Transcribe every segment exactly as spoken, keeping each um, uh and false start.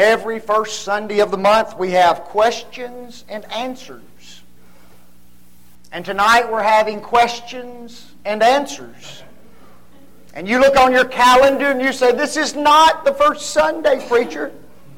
Every first Sunday of the month we have questions and answers. And tonight we're having questions and answers. And you look on your calendar and you say, this is not the first Sunday, preacher.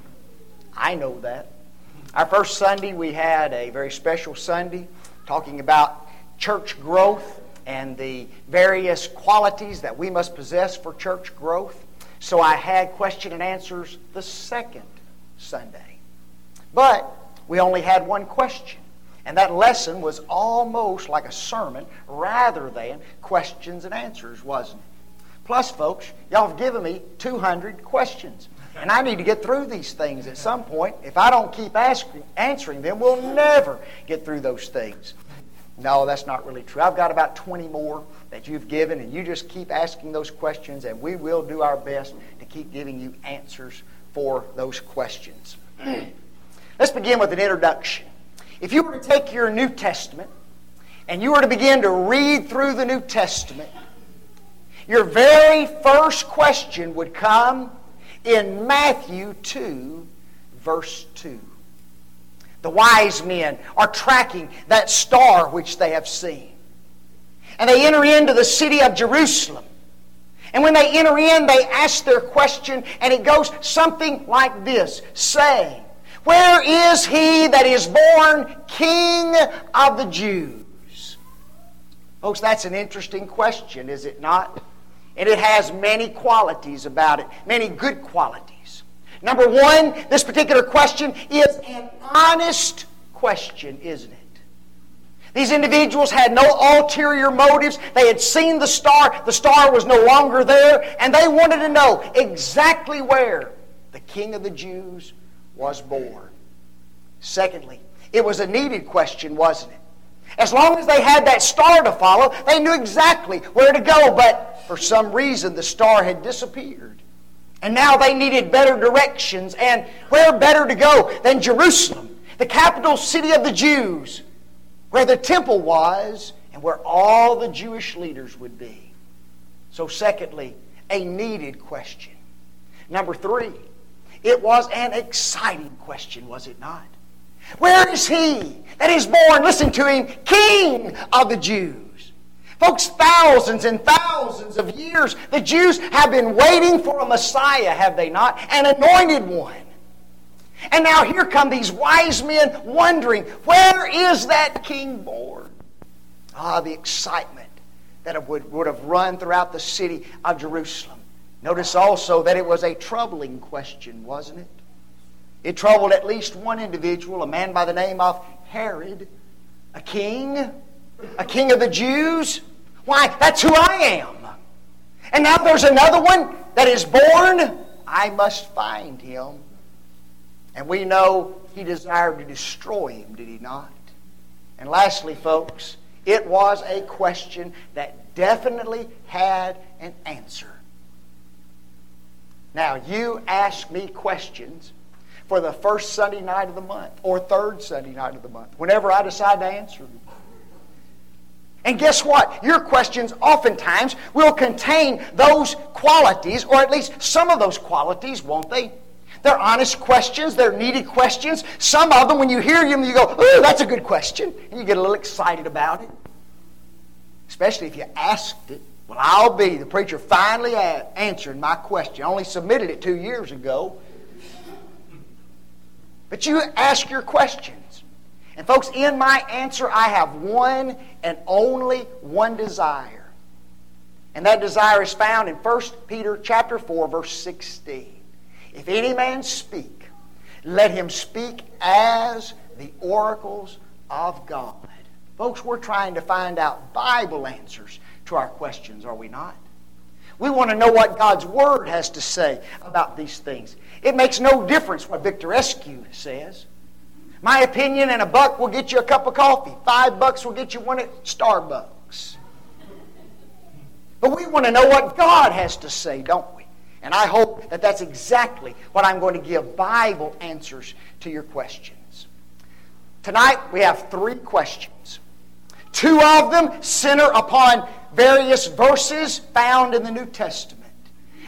I know that. Our first Sunday we had a very special Sunday talking about church growth and the various qualities that we must possess for church growth. So I had question and answers the second Sunday. But we only had one question. And that lesson was almost like a sermon rather than questions and answers, wasn't it? Plus, folks, y'all have given me two hundred questions. And I need to get through these things at some point. If I don't keep asking, answering them, we'll never get through those things. No, that's not really true. I've got about twenty more that you've given, and you just keep asking those questions, and we will do our best to keep giving you answers for those questions. Let's begin with an introduction. If you were to take your New Testament and you were to begin to read through the New Testament, your very first question would come in Matthew two, verse two. The wise men are tracking that star which they have seen. And they enter into the city of Jerusalem. And when they enter in, they ask their question, and it goes something like this, saying, where is he that is born King of the Jews? Folks, that's an interesting question, is it not? And it has many qualities about it, many good qualities. Number one, this particular question is an honest question, isn't it? These individuals had no ulterior motives. They had seen the star. The star was no longer there. And they wanted to know exactly where the King of the Jews was born. Secondly, it was a needed question, wasn't it? As long as they had that star to follow, they knew exactly where to go. But for some reason, the star had disappeared. And now they needed better directions. And where better to go than Jerusalem, the capital city of the Jews, where the temple was and where all the Jewish leaders would be. So secondly, a needed question. Number three, it was an exciting question, was it not? Where is he that is born, listen to him, King of the Jews? Folks, thousands and thousands of years, the Jews have been waiting for a Messiah, have they not? An anointed one. And now here come these wise men wondering, where is that king born? Ah, the excitement that would, would have run throughout the city of Jerusalem. Notice also that it was a troubling question, wasn't it? It troubled at least one individual, a man by the name of Herod, a king, a king of the Jews. Why, that's who I am. And now there's another one that is born. I must find him. And we know he desired to destroy him, did he not? And lastly, folks, it was a question that definitely had an answer. Now, you ask me questions for the first Sunday night of the month or third Sunday night of the month, whenever I decide to answer them. And guess what? Your questions oftentimes will contain those qualities, or at least some of those qualities, won't they? They're honest questions. They're needed questions. Some of them, when you hear them, you go, ooh, that's a good question. And you get a little excited about it. Especially if you asked it. Well, I'll be. The preacher finally answered my question. I only submitted it two years ago. But you ask your questions. And folks, in my answer, I have one and only one desire. And that desire is found in First Peter chapter four, verse sixteen. If any man speak, let him speak as the oracles of God. Folks, we're trying to find out Bible answers to our questions, are we not? We want to know what God's Word has to say about these things. It makes no difference what Victor Eskew says. My opinion and a buck will get you a cup of coffee. Five bucks will get you one at Starbucks. But we want to know what God has to say, don't we? And I hope that that's exactly what I'm going to give Bible answers to your questions. Tonight we have three questions. Two of them center upon various verses found in the New Testament.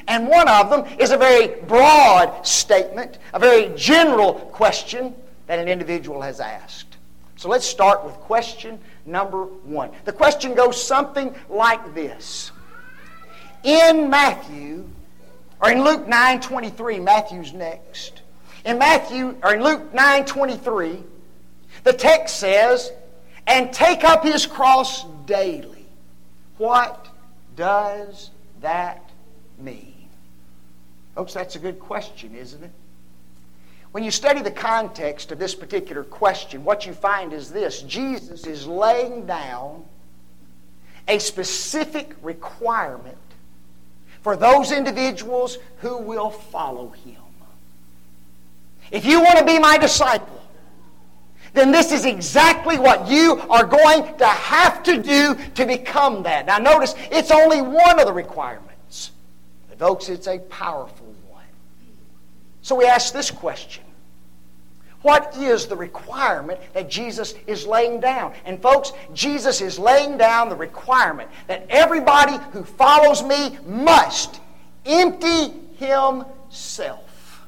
And one of them is a very broad statement, a very general question that an individual has asked. So let's start with question number one. The question goes something like this. In Matthew, or in Luke nine twenty-three, Matthew's next. In Matthew, or in Luke nine twenty-three, the text says, "And take up his cross daily." What does that mean? Folks, that's a good question, isn't it? When you study the context of this particular question, what you find is this. Jesus is laying down a specific requirement for those individuals who will follow him. If you want to be my disciple, then this is exactly what you are going to have to do to become that. Now notice, it's only one of the requirements. But folks, it's a powerful one. So we ask this question. What is the requirement that Jesus is laying down? And folks, Jesus is laying down the requirement that everybody who follows me must empty himself.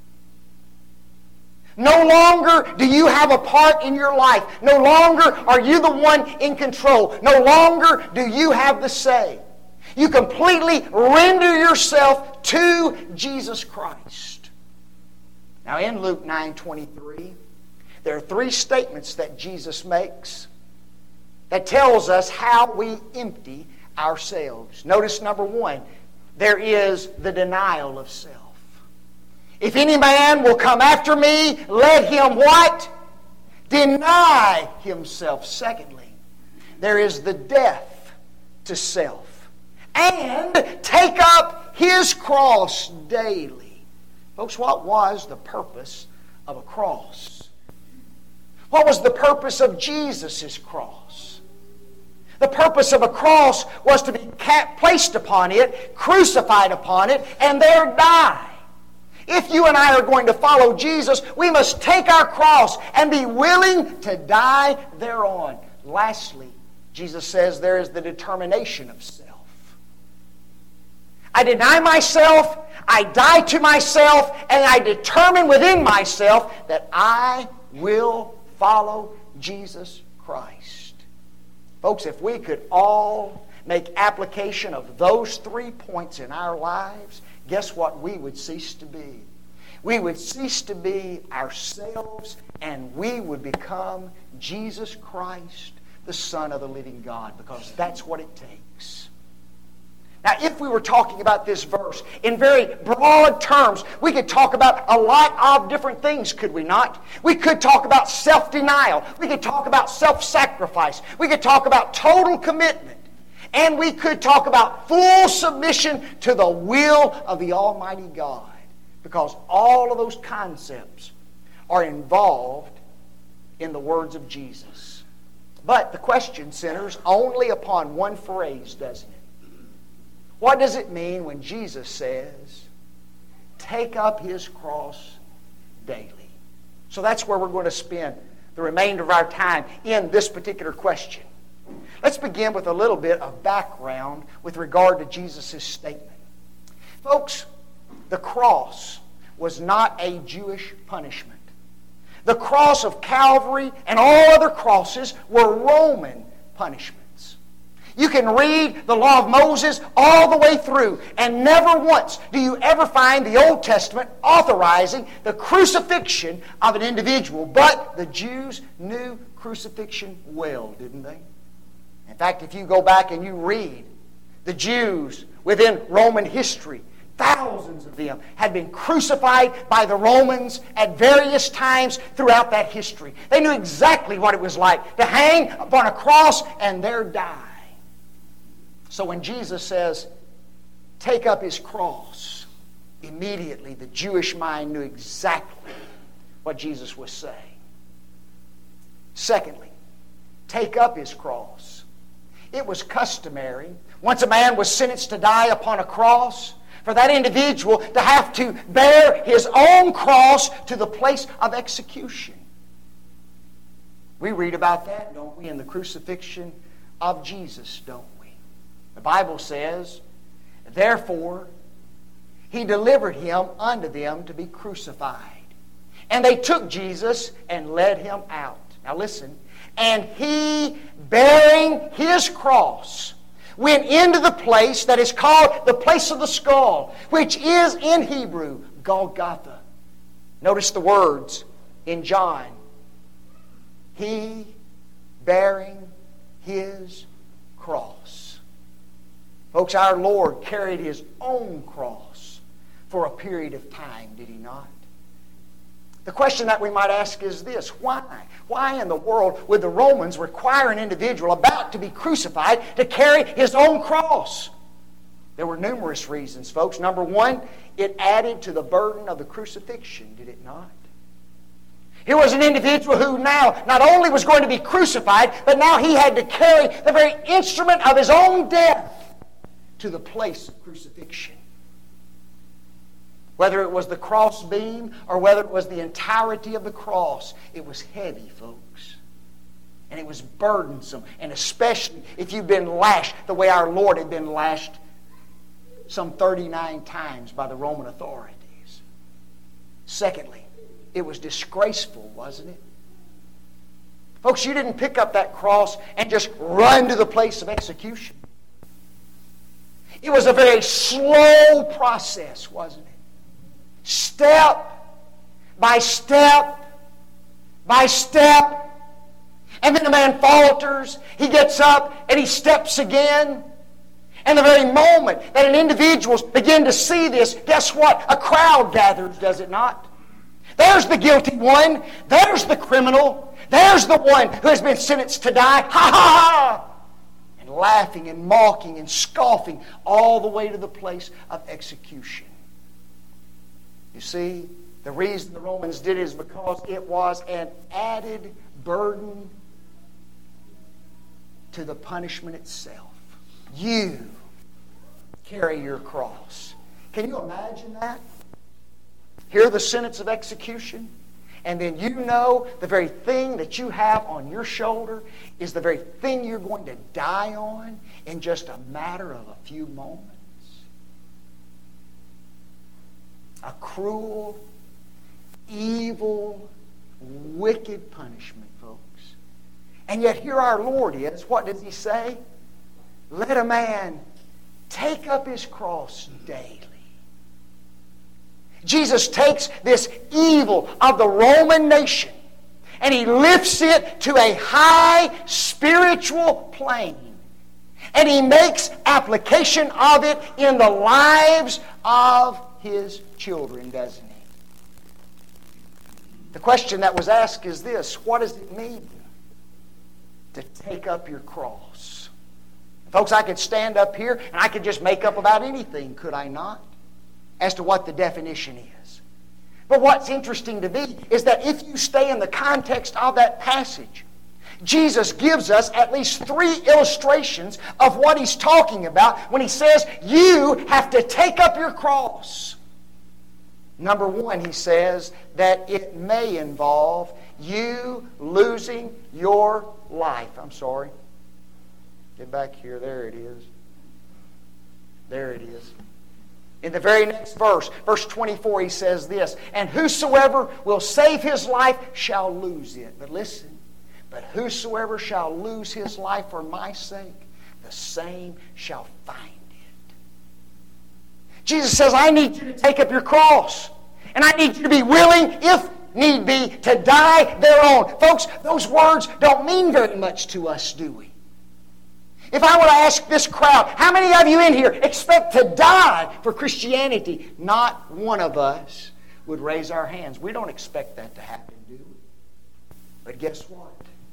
No longer do you have a part in your life. No longer are you the one in control. No longer do you have the say. You completely render yourself to Jesus Christ. Now in Luke nine twenty-three, there are three statements that Jesus makes that tells us how we empty ourselves. Notice number one, there is the denial of self. If any man will come after me, let him what? Deny himself. Secondly, there is the death to self. And take up his cross daily. Folks, what was the purpose of a cross? What was the purpose of Jesus' cross? The purpose of a cross was to be placed upon it, crucified upon it, and there die. If you and I are going to follow Jesus, we must take our cross and be willing to die thereon. Lastly, Jesus says there is the determination of self. I deny myself, I die to myself, and I determine within myself that I will follow Jesus Christ. Folks, if we could all make application of those three points in our lives, guess what we would cease to be? We would cease to be ourselves, and we would become Jesus Christ, the Son of the living God, because that's what it takes. Now, if we were talking about this verse in very broad terms, we could talk about a lot of different things, could we not? We could talk about self-denial. We could talk about self-sacrifice. We could talk about total commitment. And we could talk about full submission to the will of the Almighty God. Because all of those concepts are involved in the words of Jesus. But the question centers only upon one phrase, doesn't it? What does it mean when Jesus says, take up his cross daily? So that's where we're going to spend the remainder of our time in this particular question. Let's begin with a little bit of background with regard to Jesus' statement. Folks, the cross was not a Jewish punishment. The cross of Calvary and all other crosses were Roman punishments. You can read the law of Moses all the way through, and never once do you ever find the Old Testament authorizing the crucifixion of an individual. But the Jews knew crucifixion well, didn't they? In fact, if you go back and you read the Jews within Roman history, thousands of them had been crucified by the Romans at various times throughout that history. They knew exactly what it was like to hang upon a cross and there die. So when Jesus says, take up his cross, immediately the Jewish mind knew exactly what Jesus was saying. Secondly, take up his cross. It was customary, once a man was sentenced to die upon a cross, for that individual to have to bear his own cross to the place of execution. We read about that, don't we, in the crucifixion of Jesus, don't we? The Bible says, therefore, he delivered him unto them to be crucified. And they took Jesus and led him out. Now listen. And he, bearing his cross, went into the place that is called the place of the skull, which is in Hebrew Golgotha. Notice the words in John. He, bearing his cross. Folks, our Lord carried his own cross for a period of time, did he not? The question that we might ask is this: why? Why in the world would the Romans require an individual about to be crucified to carry his own cross? There were numerous reasons, folks. Number one, it added to the burden of the crucifixion, did it not? Here was an individual who now not only was going to be crucified, but now he had to carry the very instrument of his own death to the place of crucifixion. Whether it was the cross beam or whether it was the entirety of the cross, it was heavy, folks. And it was burdensome. And especially if you've been lashed the way our Lord had been lashed some thirty-nine times by the Roman authorities. Secondly, it was disgraceful, wasn't it? Folks, you didn't pick up that cross and just run to the place of execution. It was a very slow process, wasn't it? Step by step by step. And then the man falters. He gets up and he steps again. And the very moment that an individual begin to see this, guess what? A crowd gathers, does it not? There's the guilty one. There's the criminal. There's the one who has been sentenced to die. Ha ha ha! And laughing and mocking and scoffing all the way to the place of execution. You see, the reason the Romans did it is because it was an added burden to the punishment itself. You carry your cross. Can you imagine that? Hear the sentence of execution, and then you know the very thing that you have on your shoulder is the very thing you're going to die on in just a matter of a few moments. A cruel, evil, wicked punishment, folks. And yet here our Lord is. What does he say? Let a man take up his cross daily. Jesus takes this evil of the Roman nation and he lifts it to a high spiritual plane. And he makes application of it in the lives of his children, doesn't he? The question that was asked is this: what does it mean to take up your cross? Folks, I could stand up here and I could just make up about anything, could I not? As to what the definition is. But what's interesting to me is that if you stay in the context of that passage, Jesus gives us at least three illustrations of what he's talking about when he says you have to take up your cross. Number one, he says that it may involve you losing your life. I'm sorry. Get back here. There it is. There it is. In the very next verse, verse twenty-four, he says this: and whosoever will save his life shall lose it. But listen, but whosoever shall lose his life for my sake, the same shall find it. Jesus says, I need you to take up your cross. And I need you to be willing, if need be, to die thereon. Folks, those words don't mean very much to us, do we? If I were to ask this crowd, how many of you in here expect to die for Christianity? Not one of us would raise our hands. We don't expect that to happen, do we? But guess what?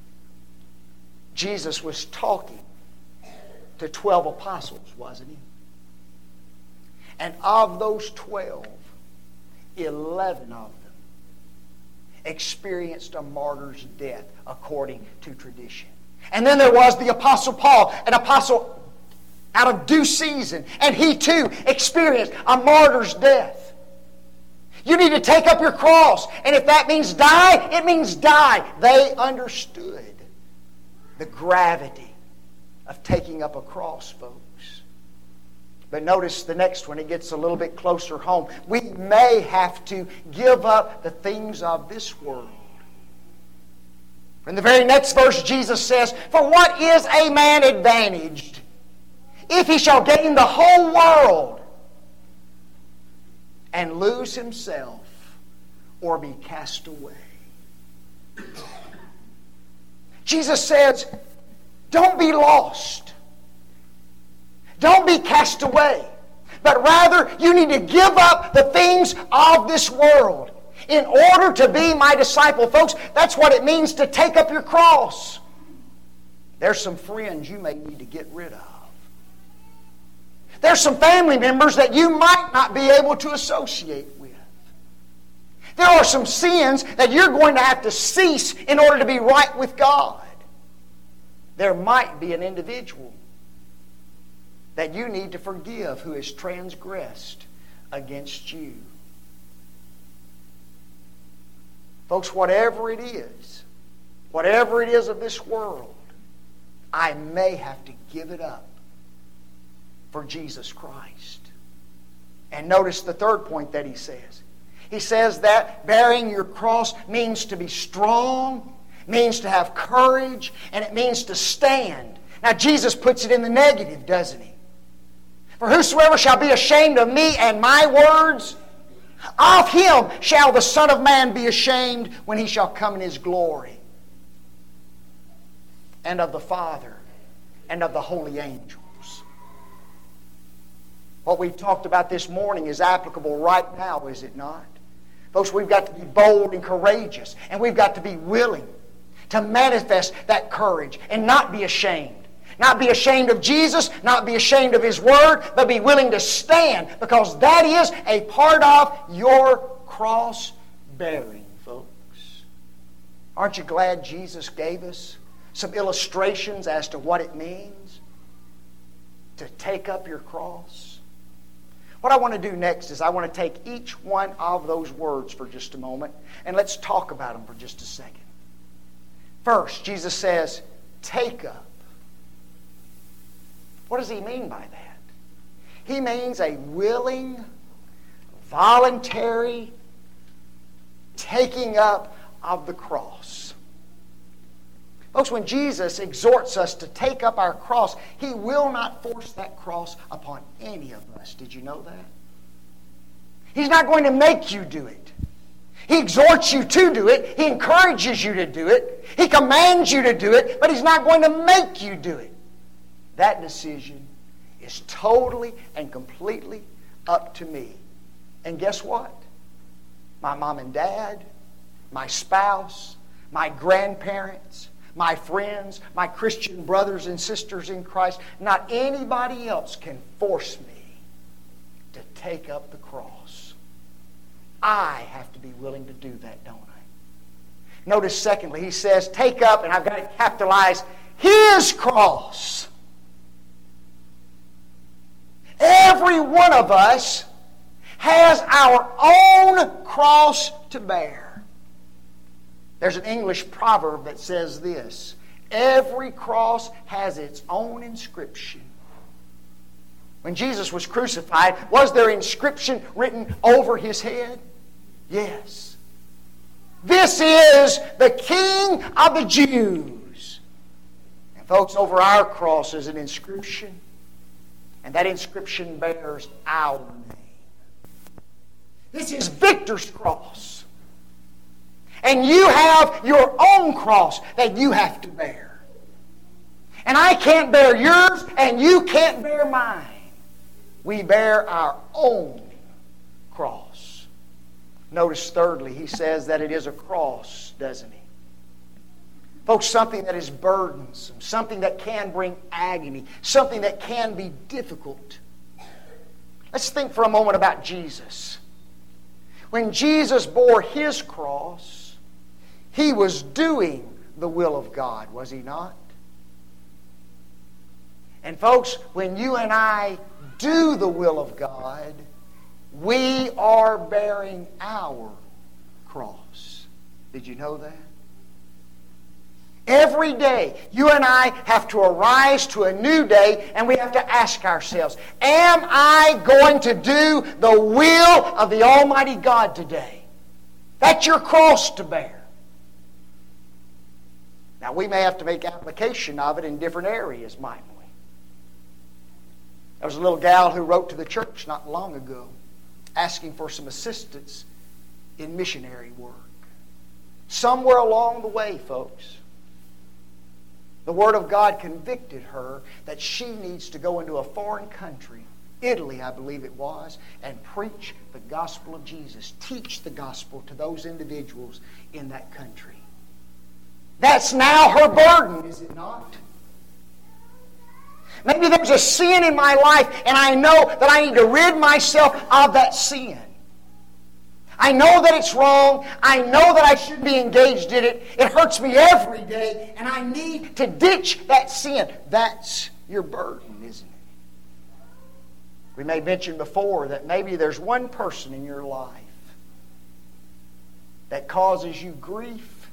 Jesus was talking to twelve apostles, wasn't he? And of those twelve, eleven of them experienced a martyr's death according to tradition. And then there was the Apostle Paul, an apostle out of due season, and he too experienced a martyr's death. You need to take up your cross, and if that means die, it means die. They understood the gravity of taking up a cross, folks. But notice the next one, it gets a little bit closer home. We may have to give up the things of this world. In the very next verse, Jesus says, "For what is a man advantaged if he shall gain the whole world and lose himself or be cast away?" Jesus says, don't be lost. Don't be cast away. But rather, you need to give up the things of this world in order to be my disciple. Folks, that's what it means to take up your cross. There's some friends you may need to get rid of. There's some family members that you might not be able to associate with. There are some sins that you're going to have to cease in order to be right with God. There might be an individual that you need to forgive who has transgressed against you. Folks, whatever it is, whatever it is of this world, I may have to give it up for Jesus Christ. And notice the third point that he says. He says that bearing your cross means to be strong, means to have courage, and it means to stand. Now Jesus puts it in the negative, doesn't he? "For whosoever shall be ashamed of me and my words, of him shall the Son of Man be ashamed when he shall come in his glory, and of the Father, and of the holy angels." What we've talked about this morning is applicable right now, is it not? Folks, we've got to be bold and courageous, and we've got to be willing to manifest that courage and not be ashamed. Not be ashamed of Jesus, not be ashamed of His Word, but be willing to stand, because that is a part of your cross bearing, folks. Aren't you glad Jesus gave us some illustrations as to what it means to take up your cross? What I want to do next is I want to take each one of those words for just a moment, and let's talk about them for just a second. First, Jesus says, take up. What does He mean by that? He means a willing, voluntary taking up of the cross. Folks, when Jesus exhorts us to take up our cross, He will not force that cross upon any of us. Did you know that? He's not going to make you do it. He exhorts you to do it. He encourages you to do it. He commands you to do it, but He's not going to make you do it. That decision is totally and completely up to me. And guess what? My mom and dad, my spouse, my grandparents, my friends, my Christian brothers and sisters in Christ, not anybody else can force me to take up the cross. I have to be willing to do that, don't I? Notice secondly, he says, take up, and I've got it capitalized, His cross. Every one of us has our own cross to bear. There's an English proverb that says this: every cross has its own inscription. When Jesus was crucified, was there inscription written over His head? Yes. This is the King of the Jews. And folks, over our cross is an inscription. And that inscription bears our name. This is Victor's cross. And you have your own cross that you have to bear. And I can't bear yours, and you can't bear mine. We bear our own cross. Notice thirdly, he says that it is a cross, doesn't he? Folks, something that is burdensome, something that can bring agony, something that can be difficult. Let's think for a moment about Jesus. When Jesus bore His cross, He was doing the will of God, was He not? And folks, when you and I do the will of God, we are bearing our cross. Did you know that? Every day, you and I have to arise to a new day, and we have to ask ourselves, am I going to do the will of the Almighty God today? That's your cross to bear. Now, we may have to make application of it in different areas, mightn't we? There was a little gal who wrote to the church not long ago asking for some assistance in missionary work. Somewhere along the way, folks, the Word of God convicted her that she needs to go into a foreign country, Italy I believe it was, and preach the gospel of Jesus. Teach the gospel to those individuals in that country. That's now her burden, is it not? Maybe there's a sin in my life and I know that I need to rid myself of that sin. I know that it's wrong. I know that I shouldn't be engaged in it. It hurts me every day, and I need to ditch that sin. That's your burden, isn't it? We may mention before that maybe there's one person in your life that causes you grief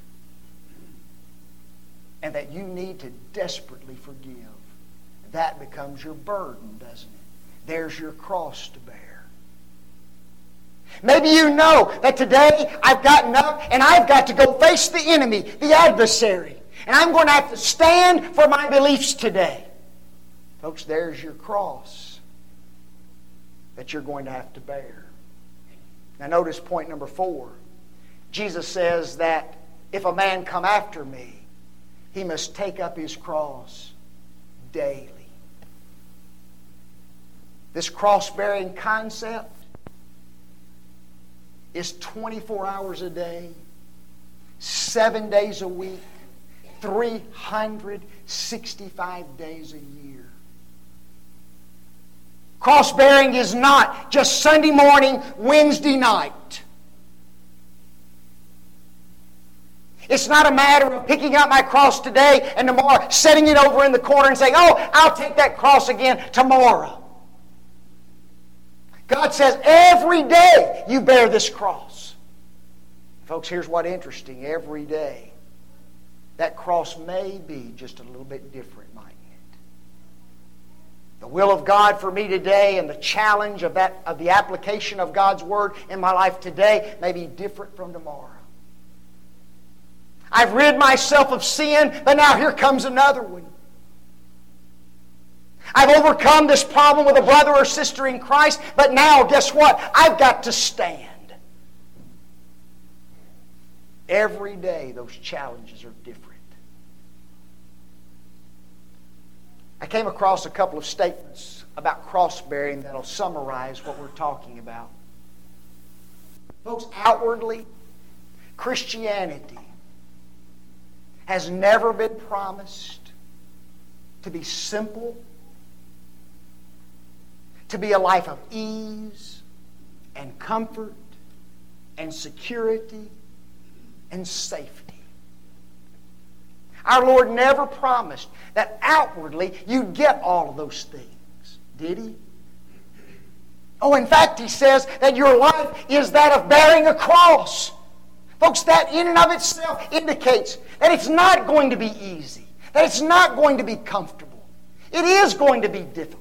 and that you need to desperately forgive. That becomes your burden, doesn't it? There's your cross to bear. Maybe you know that today I've gotten up and I've got to go face the enemy, the adversary. And I'm going to have to stand for my beliefs today. Folks, there's your cross that you're going to have to bear. Now notice point number four. Jesus says that if a man come after me, he must take up his cross daily. This cross-bearing concept is twenty-four hours a day, seven days a week, three hundred sixty-five days a year. Cross-bearing is not just Sunday morning, Wednesday night. It's not a matter of picking up my cross today and tomorrow, setting it over in the corner and saying, oh, I'll take that cross again tomorrow. God says every day you bear this cross. Folks, here's what's interesting. Every day that cross may be just a little bit different, mightn't it? The will of God for me today and the challenge of that of the application of God's Word in my life today may be different from tomorrow. I've rid myself of sin, but now here comes another one. I've overcome this problem with a brother or sister in Christ, but now, guess what? I've got to stand. Every day, those challenges are different. I came across a couple of statements about cross-bearing that will summarize what we're talking about. Folks, outwardly, Christianity has never been promised to be simple, to be a life of ease and comfort and security and safety. Our Lord never promised that outwardly you'd get all of those things, did He? Oh, in fact, He says that your life is that of bearing a cross. Folks, that in and of itself indicates that it's not going to be easy, that it's not going to be comfortable. It is going to be difficult.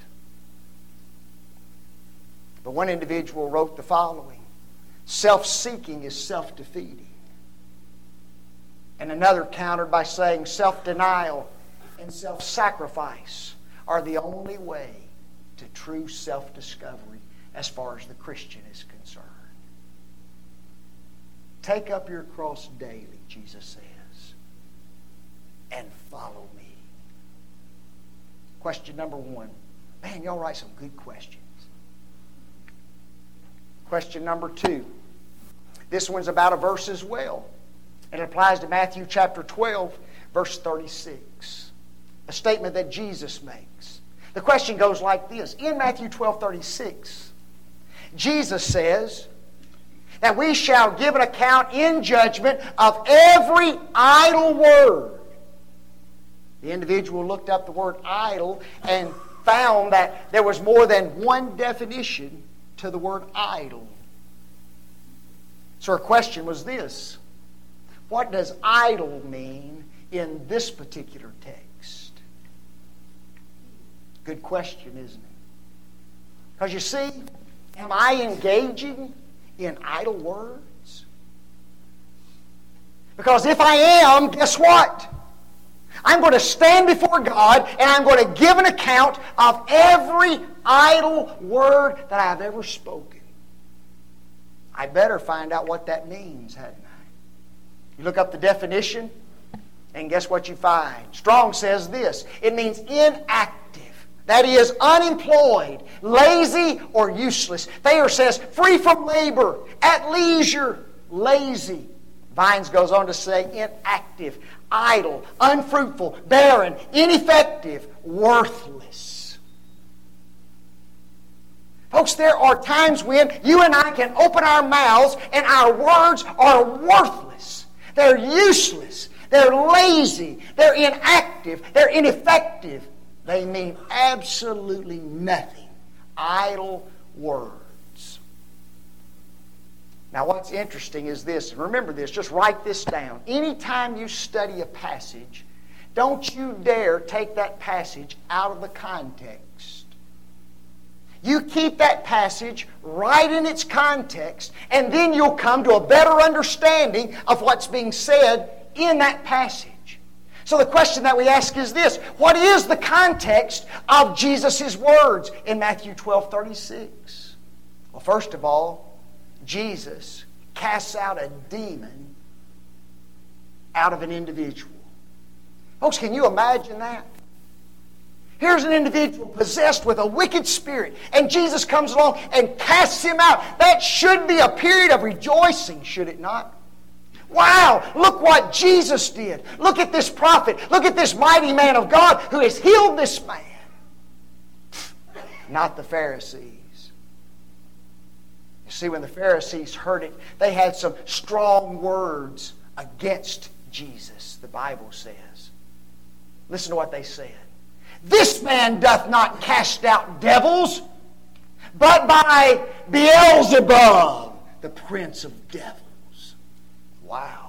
But one individual wrote the following: self-seeking is self-defeating. And another countered by saying self-denial and self-sacrifice are the only way to true self-discovery as far as the Christian is concerned. Take up your cross daily, Jesus says, and follow me. Question number one. Man, y'all write some good questions. Question number two. This one's about a verse as well. It applies to Matthew chapter twelve, verse thirty-six. A statement that Jesus makes. The question goes like this. In Matthew twelve, thirty-six, Jesus says that we shall give an account in judgment of every idle word. The individual looked up the word idle and found that there was more than one definition to the word idle. So her question was this: what does idle mean in this particular text? Good question, isn't it? Because you see, am I engaging in idle words? Because if I am, guess what? I'm going to stand before God and I'm going to give an account of every idle word that I've ever spoken. I better find out what that means, hadn't I? You look up the definition, and guess what you find? Strong says this. It means inactive. That is, unemployed, lazy, or useless. Thayer says, free from labor, at leisure, lazy. Vines goes on to say, inactive, idle, unfruitful, barren, ineffective, worthless. Folks, there are times when you and I can open our mouths and our words are worthless. They're useless. They're lazy. They're inactive. They're ineffective. They mean absolutely nothing. Idle words. Now what's interesting is this, and remember this, just write this down. Anytime you study a passage, don't you dare take that passage out of the context. You keep that passage right in its context, and then you'll come to a better understanding of what's being said in that passage. So the question that we ask is this: what is the context of Jesus' words in Matthew twelve thirty-six? Well, first of all, Jesus casts out a demon out of an individual. Folks, can you imagine that? Here's an individual possessed with a wicked spirit, and Jesus comes along and casts him out. That should be a period of rejoicing, should it not? Wow, look what Jesus did. Look at this prophet. Look at this mighty man of God who has healed this man. Not the Pharisees. You see, when the Pharisees heard it, they had some strong words against Jesus, the Bible says. Listen to what they said. This man doth not cast out devils, but by Beelzebub, the prince of devils. Wow.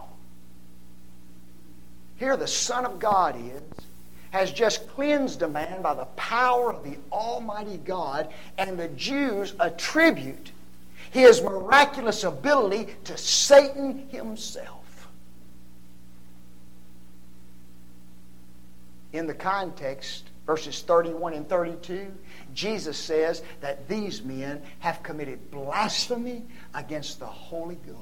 Here the Son of God is, has just cleansed a man by the power of the Almighty God, and the Jews attribute his miraculous ability to Satan himself. In the context, verses thirty-one and thirty-two, Jesus says that these men have committed blasphemy against the Holy Ghost.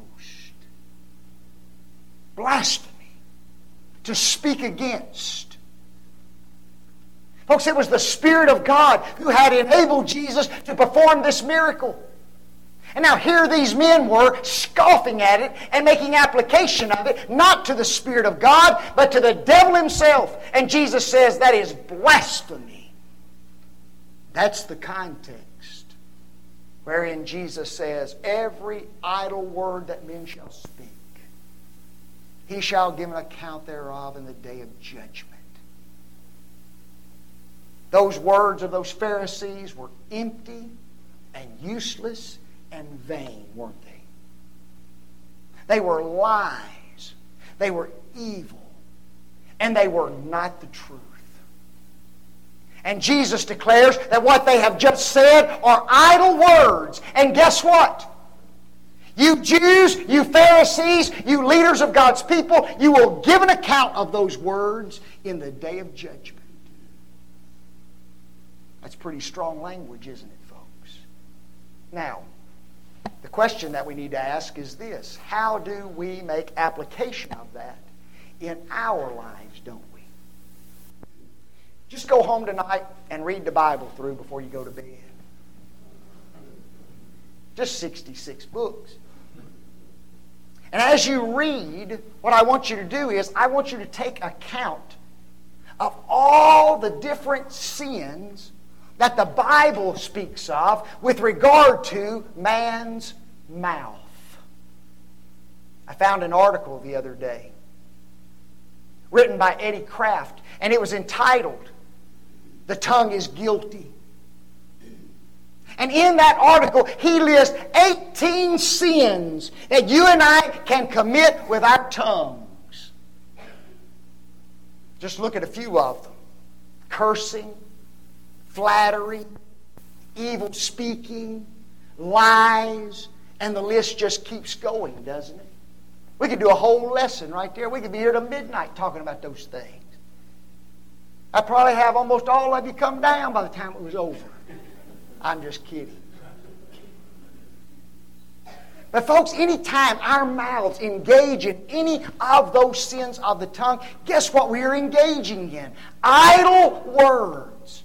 Blasphemy. To speak against. Folks, it was the Spirit of God who had enabled Jesus to perform this miracle. And now here these men were scoffing at it and making application of it, not to the Spirit of God, but to the devil himself. And Jesus says that is blasphemy. That's the context wherein Jesus says, every idle word that men shall speak, he shall give an account thereof in the day of judgment. Those words of those Pharisees were empty and useless and vain, weren't they? They were lies. They were evil. And they were not the truth. And Jesus declares that what they have just said are idle words. And guess what? You Jews, you Pharisees, you leaders of God's people, you will give an account of those words in the day of judgment. That's pretty strong language, isn't it, folks? Now, the question that we need to ask is this: how do we make application of that in our lives, don't we? Just go home tonight and read the Bible through before you go to bed. Just sixty-six books. And as you read, what I want you to do is, I want you to take account of all the different sins that the Bible speaks of with regard to man's mouth. I found an article the other day written by Eddie Kraft, and it was entitled, "The Tongue is Guilty." And in that article, he lists eighteen sins that you and I can commit with our tongues. Just look at a few of them. Cursing, flattery, evil speaking, lies, and the list just keeps going, doesn't it? We could do a whole lesson right there. We could be here till midnight talking about those things. I'd probably have almost all of you come down by the time it was over. I'm just kidding. But folks, anytime our mouths engage in any of those sins of the tongue, guess what we are engaging in? Idle words.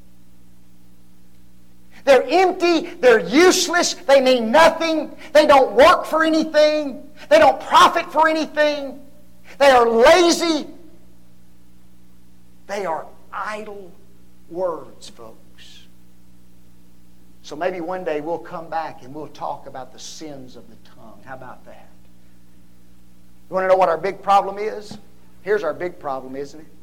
They're empty, they're useless, they mean nothing, they don't work for anything, they don't profit for anything, they are lazy, they are idle words, folks. So maybe one day we'll come back and we'll talk about the sins of the tongue. How about that? You want to know what our big problem is? Here's our big problem, isn't it?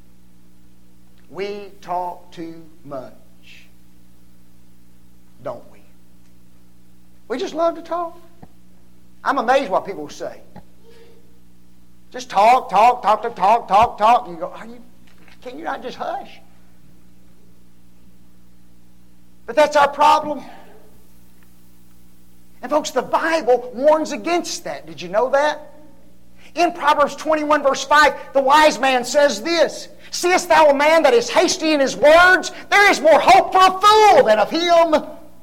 We talk too much, don't we? We just love to talk. I'm amazed what people say. Just talk, talk, talk, talk, talk, talk, talk. And you go, are you, can you not just hush? But that's our problem. And folks, the Bible warns against that. Did you know that? In Proverbs twenty-one verse five, the wise man says this, seest thou a man that is hasty in his words? There is more hope for a fool than of him.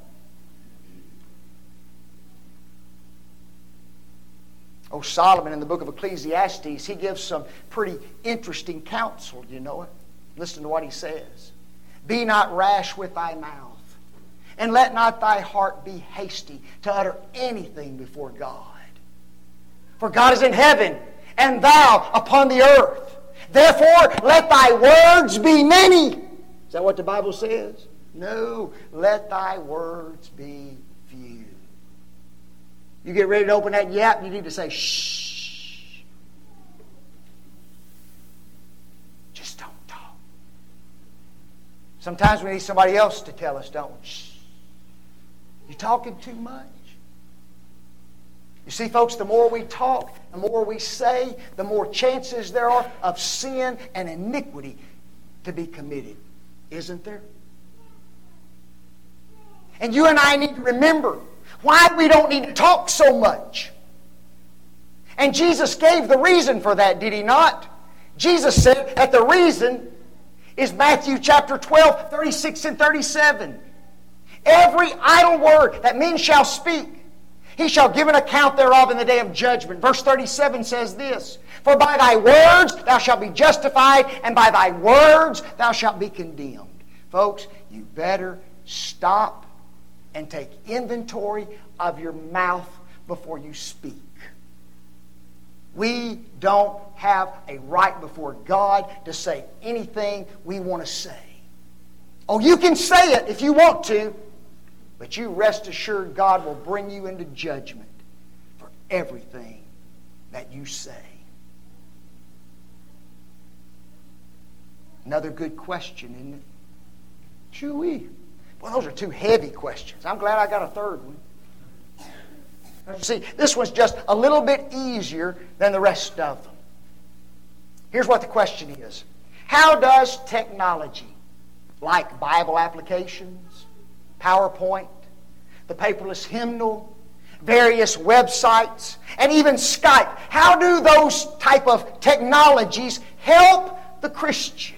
Oh, Solomon in the book of Ecclesiastes, he gives some pretty interesting counsel, you know it? Listen to what he says. Be not rash with thy mouth, and let not thy heart be hasty to utter anything before God. For God is in heaven, and thou upon the earth. Therefore, let thy words be many. Is that what the Bible says? No, let thy words be few. You get ready to open that yap, you need to say, shh. Just don't talk. Sometimes we need somebody else to tell us, don't we? Shh. You're talking too much. You see, folks, the more we talk, the more we say, the more chances there are of sin and iniquity to be committed. Isn't there? And you and I need to remember why we don't need to talk so much. And Jesus gave the reason for that, did He not? Jesus said that the reason is Matthew chapter twelve, thirty-six and thirty-seven. Every idle word that men shall speak, he shall give an account thereof in the day of judgment. Verse thirty-seven says this, for by thy words thou shalt be justified, and by thy words thou shalt be condemned. Folks, you better stop and take inventory of your mouth before you speak. We don't have a right before God to say anything we want to say. Oh, you can say it if you want to, but you rest assured God will bring you into judgment for everything that you say. Another good question, isn't it? Chewy. Well, those are two heavy questions. I'm glad I got a third one. See, this one's just a little bit easier than the rest of them. Here's what the question is. How does technology, like Bible applications, PowerPoint, the paperless hymnal, various websites, and even Skype, how do those type of technologies help the Christian?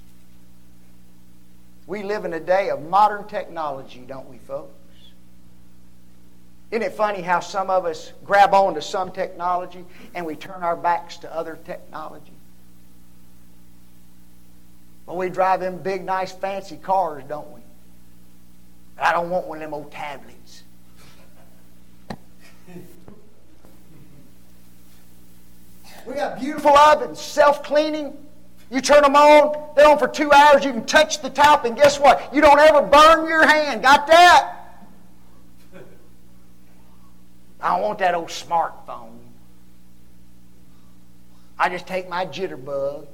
We live in a day of modern technology, don't we, folks? Isn't it funny how some of us grab on to some technology and we turn our backs to other technology? Well, we drive them big, nice, fancy cars, don't we? I don't want one of them old tablets. We got beautiful ovens, self-cleaning. You turn them on, they're on for two hours, you can touch the top, and guess what? You don't ever burn your hand. Got that? I don't want that old smartphone. I just take my jitterbug.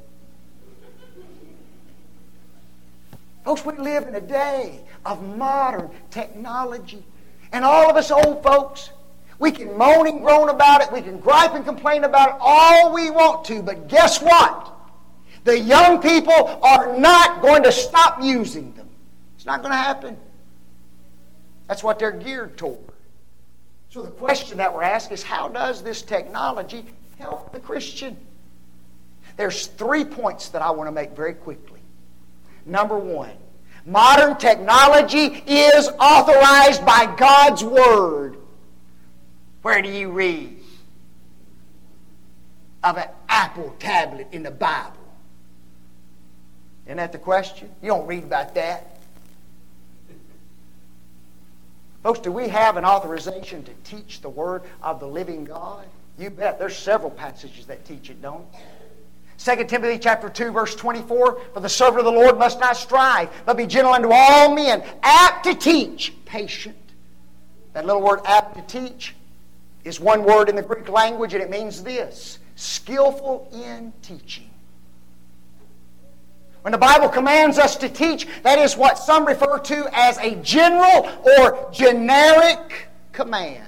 Folks, we live in a day of modern technology. And all of us old folks, we can moan and groan about it, we can gripe and complain about it all we want to, but guess what? The young people are not going to stop using them. It's not going to happen. That's what they're geared toward. So the question that we're asked is, how does this technology help the Christian? There's three points that I want to make very quickly. Number one, modern technology is authorized by God's Word. Where do you read of an Apple tablet in the Bible? Isn't that the question? You don't read about that. Folks, do we have an authorization to teach the Word of the living God? You bet. There's several passages that teach it, don't it? Second Timothy chapter two, verse twenty-four, for the servant of the Lord must not strive, but be gentle unto all men, apt to teach, patient. That little word apt to teach is one word in the Greek language, and it means this: skillful in teaching. When the Bible commands us to teach, that is what some refer to as a general or generic command.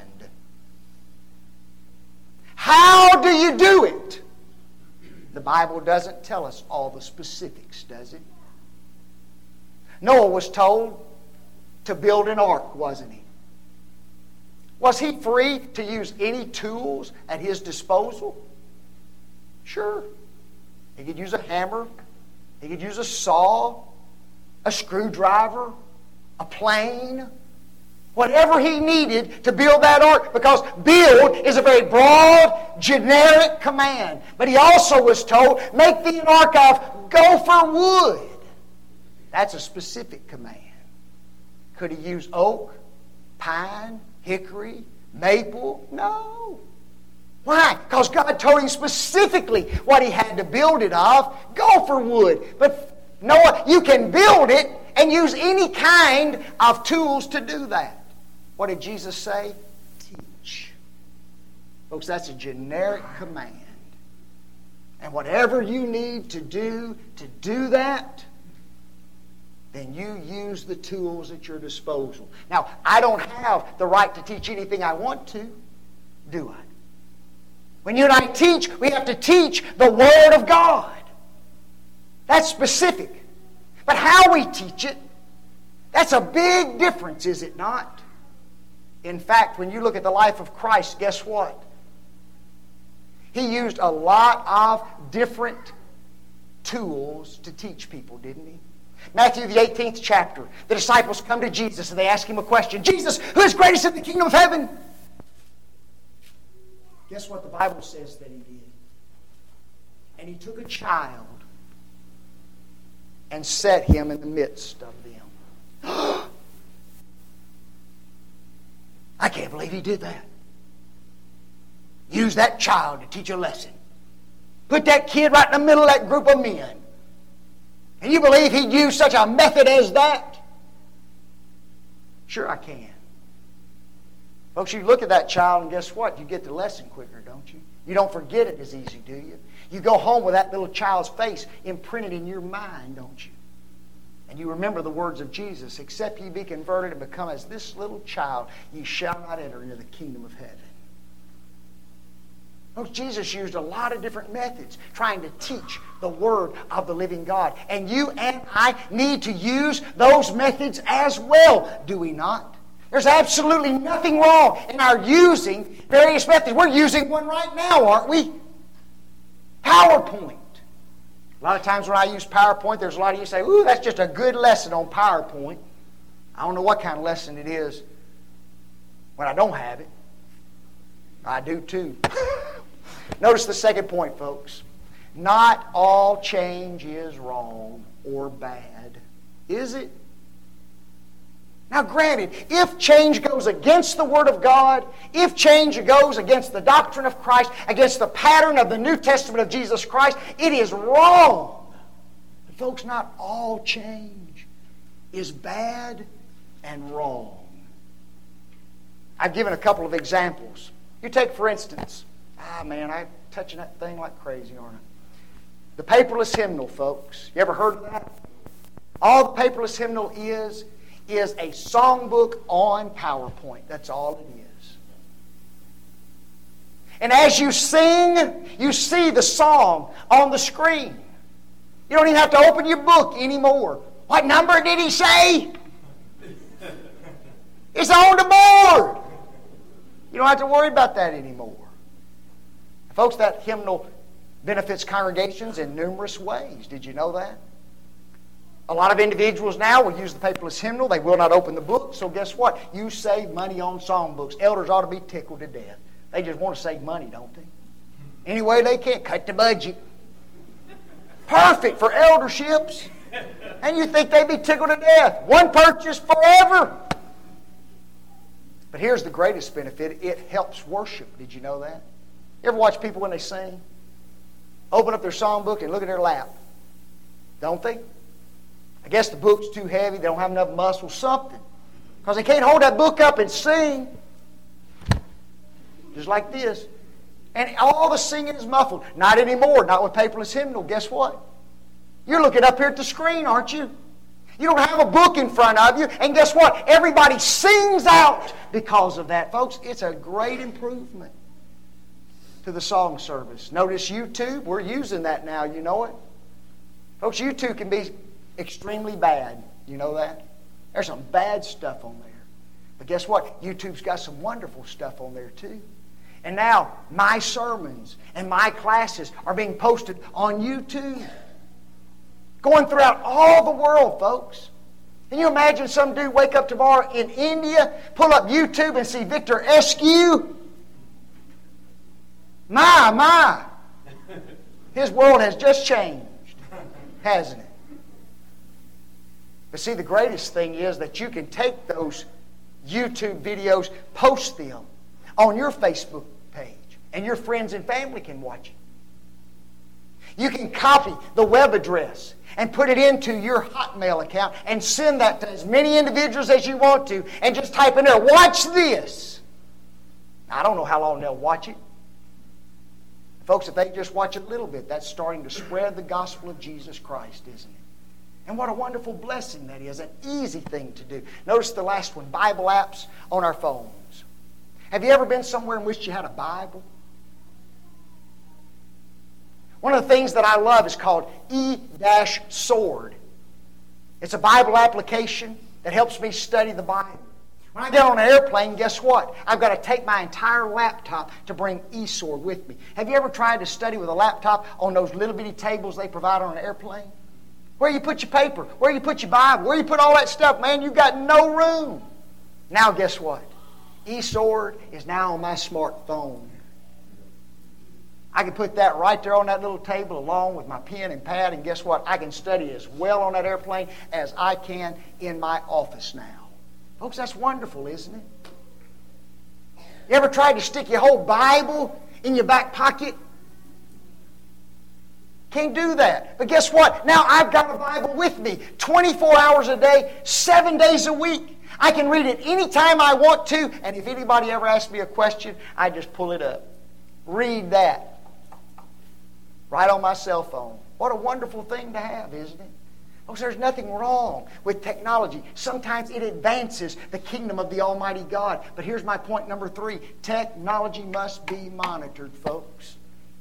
How do you do it? The Bible doesn't tell us all the specifics, does it? Noah was told to build an ark, wasn't he? Was he free to use any tools at his disposal? Sure. He could use a hammer. He could use a saw, a screwdriver, a plane, whatever he needed to build that ark, because build is a very broad, generic command. But he also was told, make thee an ark of gopher wood. That's a specific command. Could he use oak, pine, hickory, maple? No. Why? Because God told him specifically what he had to build it of, gopher wood. But Noah, you can build it and use any kind of tools to do that. What did Jesus say? Teach. Folks, that's a generic command. And whatever you need to do to do that, then you use the tools at your disposal. Now, I don't have the right to teach anything I want to, do I? When you and I teach, we have to teach the Word of God. That's specific. But how we teach it, that's a big difference, is it not? In fact, when you look at the life of Christ, guess what? He used a lot of different tools to teach people, didn't he? Matthew, the eighteenth chapter, the disciples come to Jesus and they ask him a question. Jesus, who is greatest in the kingdom of heaven? Guess what the Bible says that he did? And he took a child and set him in the midst of them. I can't believe he did that. Use that child to teach a lesson. Put that kid right in the middle of that group of men. And you believe he'd use such a method as that? Sure I can. Folks, you look at that child and guess what? You get the lesson quicker, don't you? You don't forget it as easy, do you? You go home with that little child's face imprinted in your mind, don't you? And you remember the words of Jesus, except ye be converted and become as this little child, ye shall not enter into the kingdom of heaven. Folks, Jesus used a lot of different methods trying to teach the Word of the living God. And you and I need to use those methods as well, do we not? There's absolutely nothing wrong in our using various methods. We're using one right now, aren't we? PowerPoint. A lot of times when I use PowerPoint, there's a lot of you say, ooh, that's just a good lesson on PowerPoint. I don't know what kind of lesson it is when I don't have it. I do too. Notice the second point, folks. Not all change is wrong or bad, is it? Now granted, if change goes against the Word of God, if change goes against the doctrine of Christ, against the pattern of the New Testament of Jesus Christ, it is wrong. But folks, not all change is bad and wrong. I've given a couple of examples. You take, for instance, ah man, I'm touching that thing like crazy, aren't I? The paperless hymnal, folks. You ever heard of that? All the paperless hymnal is is a songbook on PowerPoint. That's all it is. And as you sing, you see the song on the screen. You don't even have to open your book anymore. What number did he say? It's on the board. You don't have to worry about that anymore. Folks, that hymnal benefits congregations in numerous ways. Did you know that? A lot of individuals now will use the paperless hymnal. They will not open the book. So guess what? You save money on songbooks. Elders ought to be tickled to death. They just want to save money, don't they? Any way they can. Cut the budget. Perfect for elderships. And you think they'd be tickled to death. One purchase forever. But here's the greatest benefit. It helps worship. Did you know that? You ever watch people when they sing? Open up their songbook and look at their lap. Don't they? I guess the book's too heavy. They don't have enough muscle. Something. Because they can't hold that book up and sing. Just like this. And all the singing is muffled. Not anymore. Not with paperless hymnal. Guess what? You're looking up here at the screen, aren't you? You don't have a book in front of you. And guess what? Everybody sings out because of that. Folks, it's a great improvement to the song service. Notice YouTube. We're using that now. You know it? Folks, YouTube can be extremely bad. You know that? There's some bad stuff on there. But guess what? YouTube's got some wonderful stuff on there too. And now, my sermons and my classes are being posted on YouTube. Going throughout all the world, folks. Can you imagine some dude wake up tomorrow in India, pull up YouTube and see Victor Eskew? My, my. His world has just changed, hasn't it? But see, the greatest thing is that you can take those YouTube videos, post them on your Facebook page, and your friends and family can watch it. You can copy the web address and put it into your Hotmail account and send that to as many individuals as you want to, and just type in there, watch this. Now, I don't know how long they'll watch it. Folks, if they just watch a little bit, that's starting to spread the gospel of Jesus Christ, isn't it? And what a wonderful blessing that is, an easy thing to do. Notice the last one, Bible apps on our phones. Have you ever been somewhere and wished you had a Bible? One of the things that I love is called eSword. It's a Bible application that helps me study the Bible. When I get on an airplane, guess what? I've got to take my entire laptop to bring eSword with me. Have you ever tried to study with a laptop on those little bitty tables they provide on an airplane? Where you put your paper, where you put your Bible, where you put all that stuff, man, you've got no room. Now guess what? eSword is now on my smartphone. I can put that right there on that little table along with my pen and pad, and guess what? I can study as well on that airplane as I can in my office now. Folks, that's wonderful, isn't it? You ever tried to stick your whole Bible in your back pocket? Can't do that. But guess what? Now I've got a Bible with me twenty-four hours a day, seven days a week. I can read it anytime I want to, and if anybody ever asks me a question, I just pull it up. Read that. Right on my cell phone. What a wonderful thing to have, isn't it? Folks, there's nothing wrong with technology. Sometimes it advances the kingdom of the Almighty God. But here's my point number three. Technology must be monitored, folks.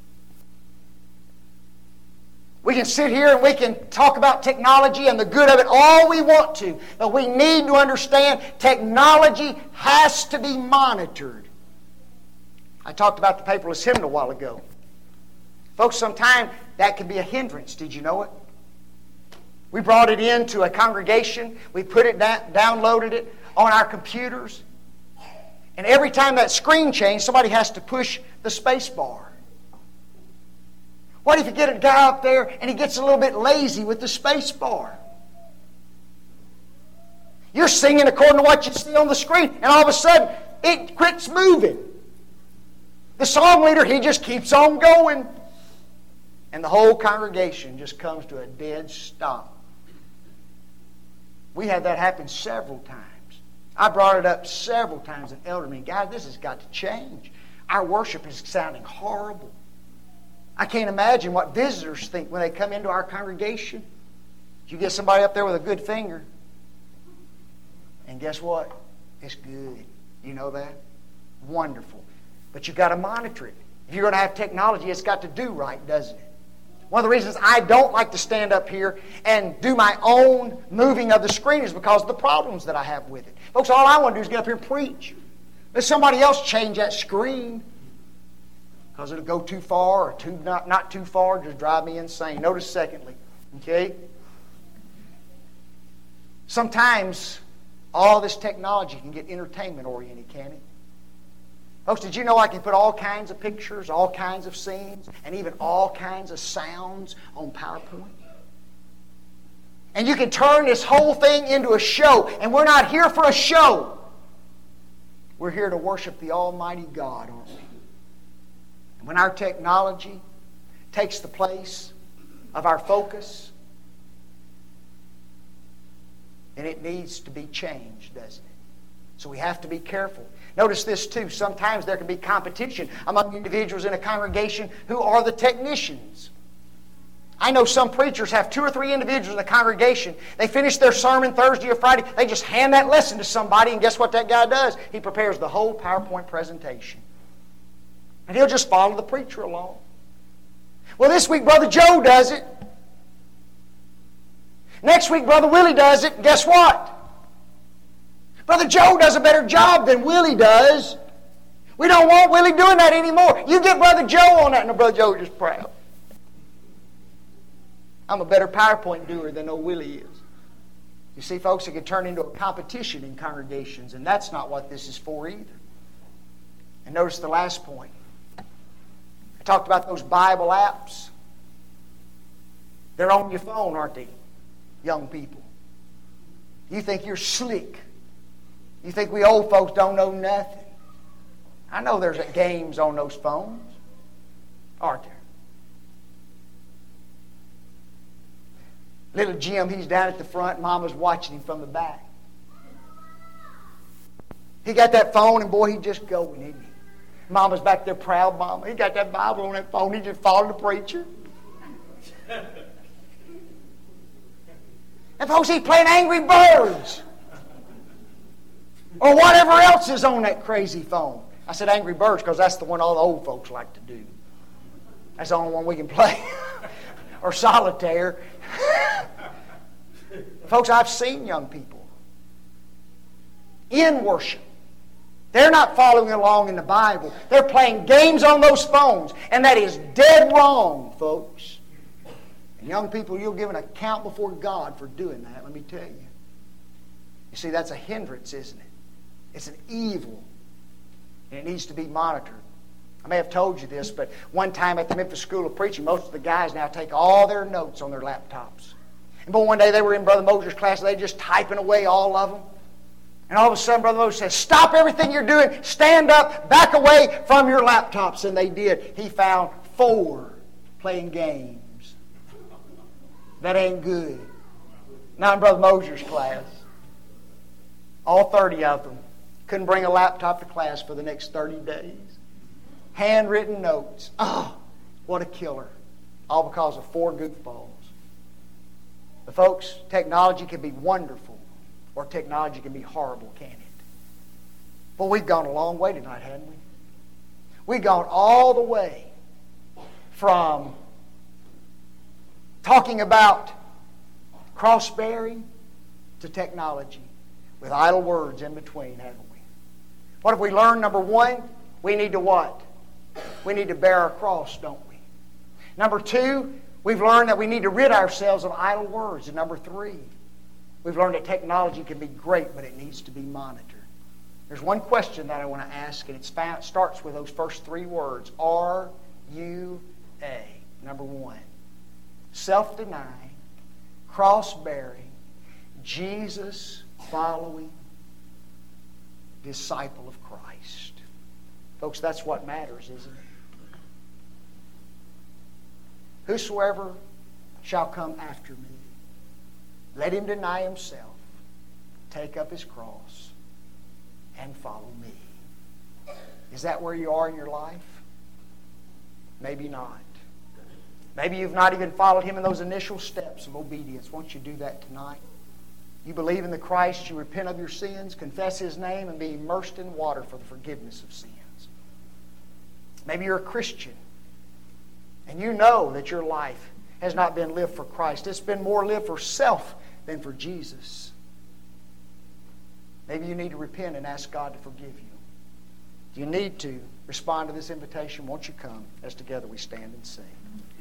We can sit here and we can talk about technology and the good of it all we want to. But we need to understand technology has to be monitored. I talked about the paperless hymnal a while ago. Folks, sometimes that can be a hindrance. Did you know it? We brought it into a congregation. We put it down, downloaded it on our computers. And every time that screen changed, somebody has to push the space bar. What if you get a guy up there and he gets a little bit lazy with the space bar? You're singing according to what you see on the screen, and all of a sudden it quits moving. The song leader, he just keeps on going. And the whole congregation just comes to a dead stop. We had that happen several times. I brought it up several times in elder meeting. Guys, this has got to change. Our worship is sounding horrible. I can't imagine what visitors think when they come into our congregation. You get somebody up there with a good finger, and guess what? It's good. You know that? Wonderful. But you've got to monitor it. If you're going to have technology, it's got to do right, doesn't it? One of the reasons I don't like to stand up here and do my own moving of the screen is because of the problems that I have with it. Folks, all I want to do is get up here and preach. Let somebody else change that screen because it'll go too far or too not, not too far, just drive me insane. Notice secondly, okay? Sometimes all this technology can get entertainment oriented, can it? Folks, did you know I can put all kinds of pictures, all kinds of scenes, and even all kinds of sounds on PowerPoint? And you can turn this whole thing into a show. And we're not here for a show. We're here to worship the Almighty God, aren't we? And when our technology takes the place of our focus, then it needs to be changed, doesn't it? So we have to be careful. Notice this too. Sometimes there can be competition among individuals in a congregation who are the technicians. I know some preachers have two or three individuals in a congregation. They finish their sermon Thursday or Friday. They just hand that lesson to somebody, and guess what that guy does? He prepares the whole PowerPoint presentation. And he'll just follow the preacher along. Well, this week Brother Joe does it. Next week Brother Willie does it. And guess what? Brother Joe does a better job than Willie does. We don't want Willie doing that anymore. You get Brother Joe on that, and Brother Joe is just proud. I'm a better PowerPoint doer than old Willie is. You see, folks, it can turn into a competition in congregations, and that's not what this is for either. And notice the last point. I talked about those Bible apps. They're on your phone, aren't they, young people? You think you're slick. You think we old folks don't know nothing. I know there's games on those phones, aren't there? Little Jim, he's down at the front. Mama's watching him from the back. He got that phone, and boy, he's just going, isn't he? Mama's back there proud, Mama. He got that Bible on that phone. He just followed the preacher. And folks, he's playing Angry Birds. Or whatever else is on that crazy phone. I said Angry Birds because that's the one all the old folks like to do. That's the only one we can play. Or solitaire. Folks, I've seen young people in worship. They're not following along in the Bible. They're playing games on those phones. And that is dead wrong, folks. And young people, you'll give an account before God for doing that, let me tell you. You see, that's a hindrance, isn't it? It's an evil. And it needs to be monitored. I may have told you this, but one time at the Memphis School of Preaching, most of the guys now take all their notes on their laptops. And boy, one day they were in Brother Mosier's class, and they just typing away all of them. And all of a sudden, Brother Mosier says, "Stop everything you're doing. Stand up, back away from your laptops." And they did. He found four playing games. That ain't good. Not in Brother Mosier's class. All thirty of them couldn't bring a laptop to class for the next thirty days. Handwritten notes. Oh, what a killer. All because of four goofballs. But folks, technology can be wonderful, or technology can be horrible, can't it? Well, we've gone a long way tonight, haven't we? We've gone all the way from talking about cross-bearing to technology with idle words in between, haven't we? What have we learned? Number one, we need to what? We need to bear our cross, don't we? Number two, we've learned that we need to rid ourselves of idle words. And number three, we've learned that technology can be great, but it needs to be monitored. There's one question that I want to ask, and it starts with those first three words. R U A. Number one. Self-denying, cross-bearing, Jesus-following disciple of Christ. Folks, that's what matters, isn't it? Whosoever shall come after me, let him deny himself, take up his cross, and follow me. Is that where you are in your life? Maybe not. Maybe you've not even followed him in those initial steps of obedience. Won't you do that tonight? You believe in the Christ, you repent of your sins, confess his name, and be immersed in water for the forgiveness of sins. Maybe you're a Christian, and you know that your life has not been lived for Christ. It's been more lived for self than for Jesus. Maybe you need to repent and ask God to forgive you. If you need to respond to this invitation, won't you come as together we stand and sing?